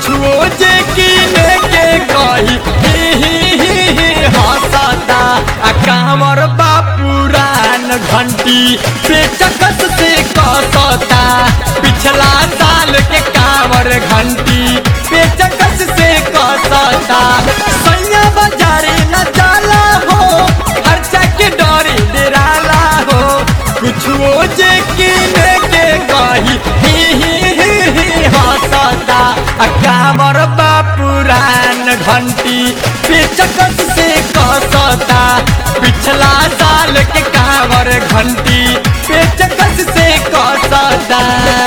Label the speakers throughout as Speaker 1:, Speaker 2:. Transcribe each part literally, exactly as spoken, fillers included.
Speaker 1: कुछो जे किने के कही ही ही ही ही हंसता आ कांवर बा पुरान घंटी पेचकस से कसता पिछला साल के कांवर घंटी पेचकस से कसता सैया बाजारे न जाला हो खर्चा के डरे डराला हो कुछो जे किने के कही ही ही ही ही हंसता आ कांवर बा पुरान घंटी पेचकस से कसता पिछला साल के कांवर घंटी पेचकस से कसता।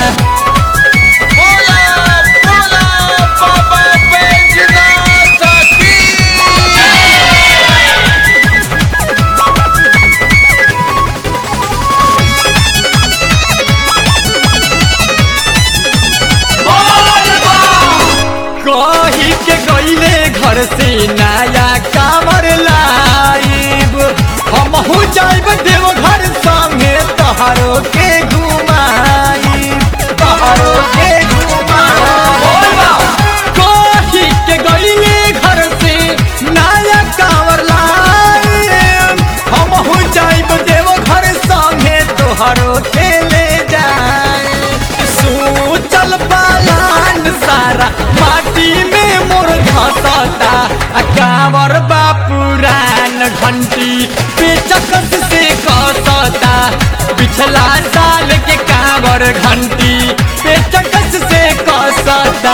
Speaker 1: कही के गईले घर से नया कांवर लाइब हमहू जाइब देव घर संगे तोहरो के घुमाइब तोहरो के घुमाइब कही के गईले घर से नया कांवर लाइब हमहू जाइब देव घर संगे तोहरो के ले जाए सोचल पालान सारा माटी में मोर धसता आ कांवर बा पुरान घंटी पेचकस से कसता पिछला साल के कांवर घंटी पेचकस से कसता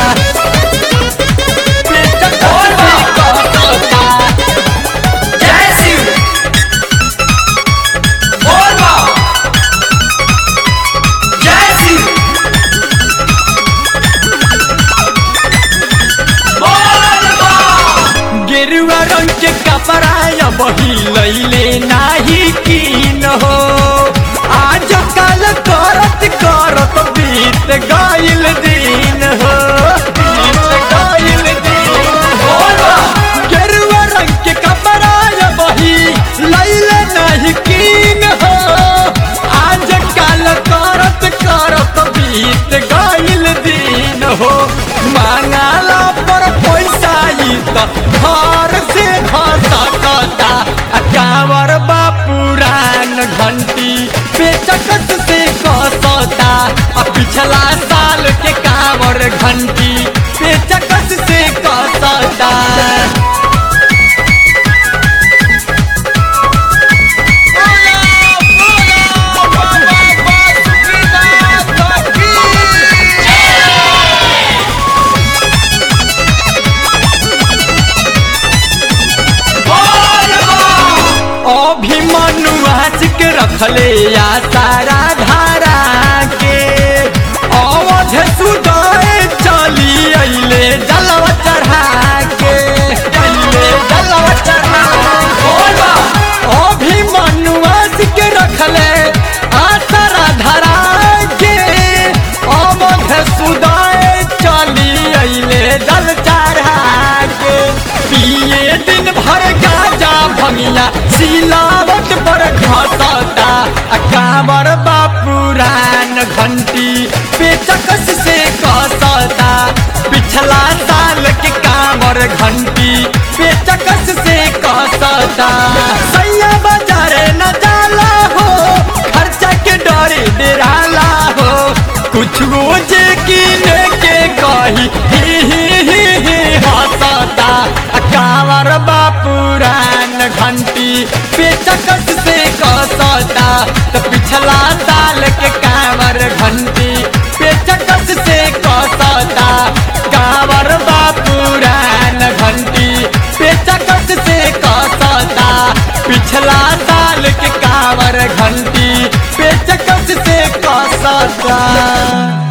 Speaker 1: पेचकस से कसता। जय शिव बोल जय शिव गेरुआ रंग के कपड़ा बही लैले नाही कीन हो आज काल करत करत बीत गइल दिन हो बीत गइल दिन हो गेरुआ रंग के कपड़ा बही लैले नाही कीन हो आज काल करत करत बीत गइल दिन हो मांगला पर पैसा घर से घसकता आ कांवर बा पुरान घंटी पेचकस से कसता आ पिछला साल के कांवर घंटी पेचकस से कसता। अभिमन्यु आज के रखले या सारा धारा के अवध सुदय चली अइले जलवा चढ़ा के अइले जलवा चढ़ा अभिमन्यु आज के रखले आ सारा धारा के अवध सुदय चली अइले जल चढ़ा के पिए दिन भर गाजा भंगिया सिलावट पर घसता आ कांवर बा पुरान घंटी पेचकस से कसता पिछला साल के कांवर घंटी पेचकस से कसता सैया बाजारे न जाला हो खर्चा के डरे डराला हो कुछ जे किने के कही ही ही ही ही हंसता आ कांवर बा पुरान घंटी पेचकस से कसता तो पिछला साल के कांवर घंटी पेचकस से कसता कांवर बा पुरान घंटी पेचकस से कसता पिछला साल के कांवर घंटी पेचकस से कसता।